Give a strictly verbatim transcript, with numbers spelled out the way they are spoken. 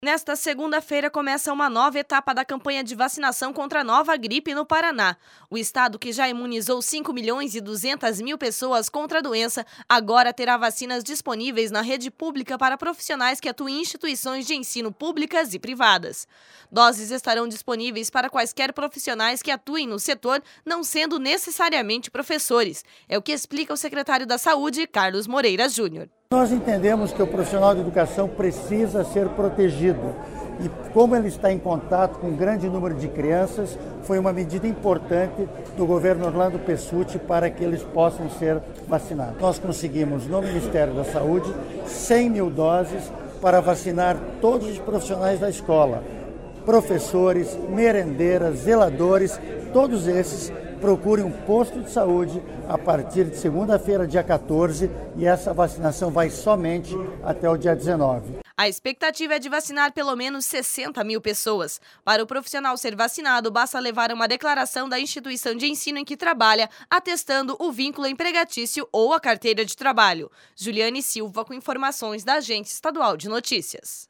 Nesta segunda-feira começa uma nova etapa da campanha de vacinação contra a nova gripe no Paraná. O estado, que já imunizou cinco milhões e duzentas mil pessoas contra a doença, agora terá vacinas disponíveis na rede pública para profissionais que atuam em instituições de ensino públicas e privadas. Doses estarão disponíveis para quaisquer profissionais que atuem no setor, não sendo necessariamente professores. É o que explica o secretário da Saúde, Carlos Moreira Júnior. Nós entendemos que o profissional de educação precisa ser protegido e, como ele está em contato com um grande número de crianças, foi uma medida importante do governo Orlando Pessutti para que eles possam ser vacinados. Nós conseguimos, no Ministério da Saúde, cem mil doses para vacinar todos os profissionais da escola, professores, merendeiras, zeladores, todos esses. Procure um posto de saúde a partir de segunda-feira, dia quatorze, e essa vacinação vai somente até o dia dezenove. A expectativa é de vacinar pelo menos sessenta mil pessoas. Para o profissional ser vacinado, basta levar uma declaração da instituição de ensino em que trabalha, atestando o vínculo empregatício ou a carteira de trabalho. Juliane Silva, com informações da Agência Estadual de Notícias.